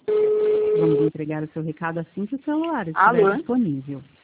Vamos entregar o seu recado assim que o celular estiver Alô? disponível.